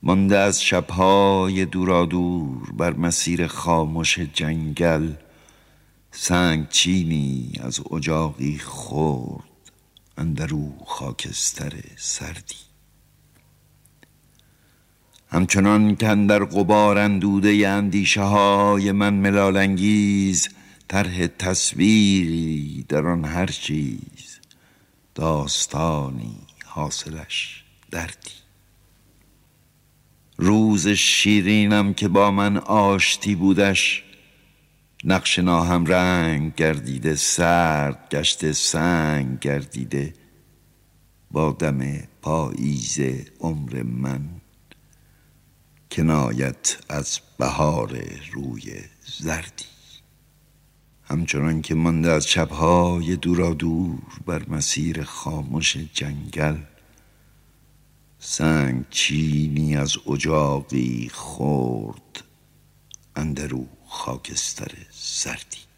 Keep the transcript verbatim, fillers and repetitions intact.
مانده از شبهای دورادور بر مسیر خاموش جنگل، سنگ چینی از اجاقی خورد اندرو خاکستر سردی. همچنان که اندر غبار اندوده اندیشه های من ملال انگیز، طرح تصویری در آن هر چیز، داستانی حاصلش دردی. روز شیرینم که با من آشتی بودش، نقش ناهم رنگ گردیده، سرد گشته سنگ گردیده. با دم پاییز عمر من، کنایت از بهار روی زردی. همچنان که مانده از شبهای دورادور بر مسیر خاموش جنگل، سنگ چینی از اجاقی خورد اندرو خاکستر سردی.